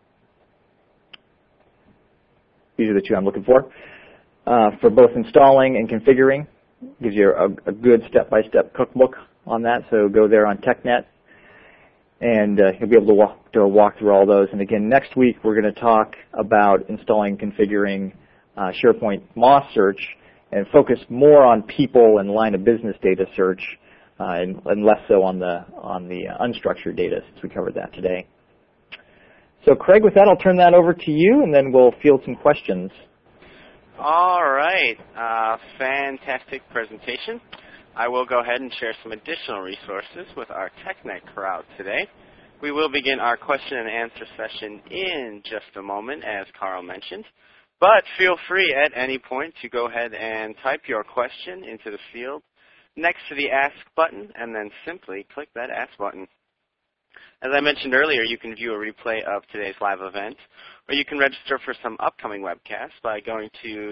these are the two I'm looking for both installing and configuring. Gives you a good step-by-step cookbook on that. So go there on TechNet, and you'll be able to walk through all those. And again, next week we're going to talk about installing, configuring SharePoint Moz search, and focus more on people and line of business data search, and less so on the unstructured data, since we covered that today. So Craig, with that, I'll turn that over to you, and then we'll field some questions. All right. Fantastic presentation. I will go ahead and share some additional resources with our TechNet crowd today. We will begin our question and answer session in just a moment, as Carl mentioned. But feel free at any point to go ahead and type your question into the field next to the Ask button, and then simply click that Ask button. As I mentioned earlier, you can view a replay of today's live event, or you can register for some upcoming webcasts by going to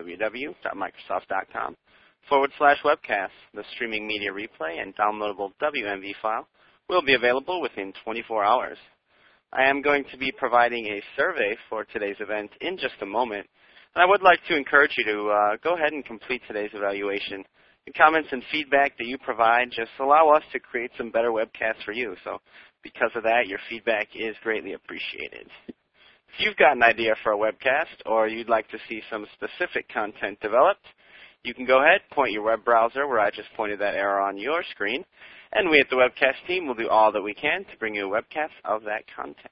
www.microsoft.com/webcast. The streaming media replay and downloadable WMV file will be available within 24 hours. I am going to be providing a survey for today's event in just a moment, and I would like to encourage you to go ahead and complete today's evaluation. The comments and feedback that you provide just allow us to create some better webcasts for you. So because of that, your feedback is greatly appreciated. If you've got an idea for a webcast, or you'd like to see some specific content developed, you can go ahead, point your web browser where I just pointed that arrow on your screen, and we at the webcast team will do all that we can to bring you a webcast of that content.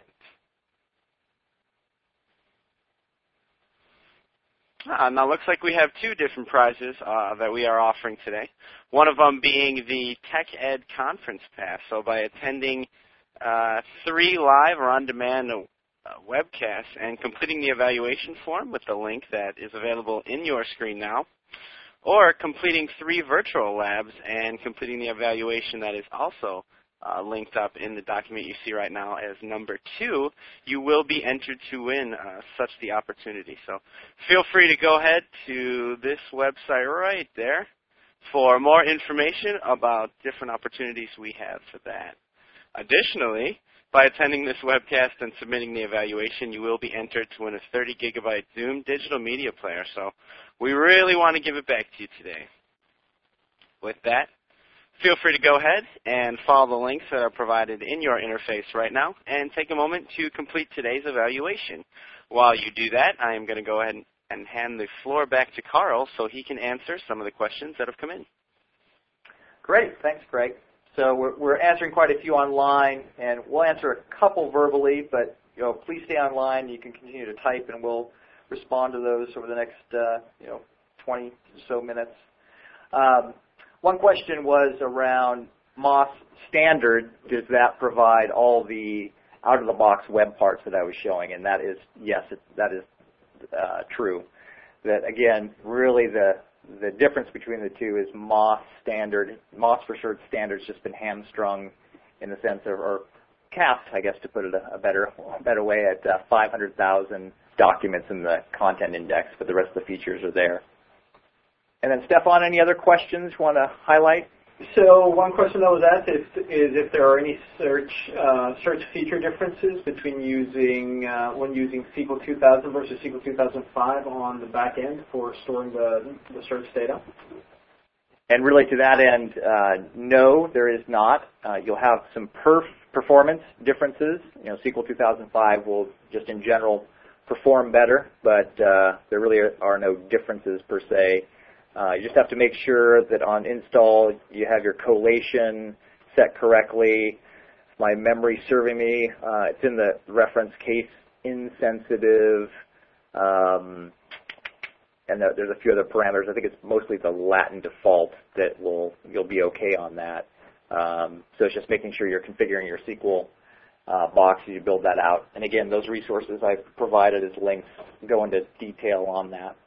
Now it looks like we have two different prizes that we are offering today. One of them being the TechEd Conference Pass. So by attending 3 live or on-demand webcasts and completing the evaluation form with the link that is available in your screen now, or completing 3 virtual labs and completing the evaluation that is also linked up in the document you see right now as number 2, you will be entered to win such the opportunity. So feel free to go ahead to this website right there for more information about different opportunities we have for that. Additionally, by attending this webcast and submitting the evaluation, you will be entered to win a 30 gigabyte Zoom digital media player. So we really want to give it back to you today. With that, Feel free to go ahead and follow the links that are provided in your interface right now and take a moment to complete today's evaluation. While you do that, I am going to go ahead and hand the floor back to Carl so he can answer some of the questions that have come in. Great. Thanks, Greg. So we're answering quite a few online, and we'll answer a couple verbally, but please stay online. You can continue to type, and we'll respond to those over the next 20 or so minutes. One question was around MOS standard. Does that provide all the out-of-the-box web parts that I was showing? And that is, yes, that is true. That, again, really the difference between the two is MOS standard. MOS for short standard has just been hamstrung in the sense of, or capped, I guess, to put it a better way, at 500,000 documents in the content index, but the rest of the features are there. And then, Stefan, any other questions you want to highlight? So one question that was asked is if there are any search feature differences between when using SQL 2000 versus SQL 2005 on the back end for storing the search data. And really, to that end, no, there is not. You'll have some performance differences. SQL 2005 will just in general perform better, but there really are no differences per se. You just have to make sure that on install you have your collation set correctly. If my memory serving me, it's in the reference case insensitive, and there's a few other parameters. I think it's mostly the Latin default that you'll be okay on that. So it's just making sure you're configuring your SQL box as you build that out. And again, those resources I've provided as links go into detail on that.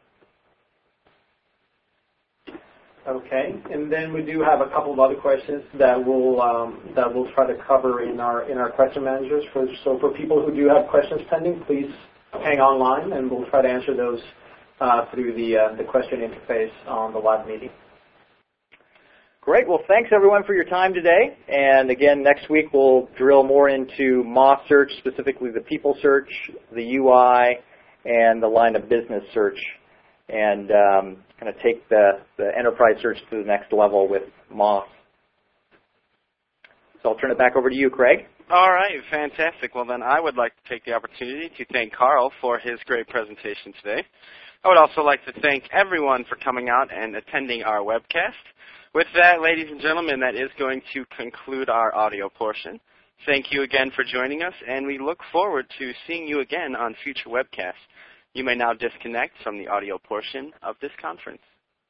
Okay, and then we do have a couple of other questions that we'll try to cover in our question managers. So for people who do have questions pending, please hang online, and we'll try to answer those through the question interface on the live meeting. Great. Well, thanks everyone for your time today. And again, next week we'll drill more into MOS search, specifically the people search, the UI, and the line of business search, and kind of take the enterprise search to the next level with MOS. So I'll turn it back over to you, Craig. All right, fantastic. Well, then I would like to take the opportunity to thank Carl for his great presentation today. I would also like to thank everyone for coming out and attending our webcast. With that, ladies and gentlemen, that is going to conclude our audio portion. Thank you again for joining us, and we look forward to seeing you again on future webcasts. You may now disconnect from the audio portion of this conference.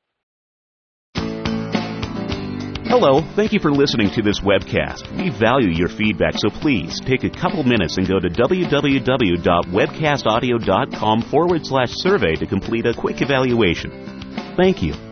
Hello, thank you for listening to this webcast. We value your feedback, so please take a couple minutes and go to www.webcastaudio.com/survey to complete a quick evaluation. Thank you.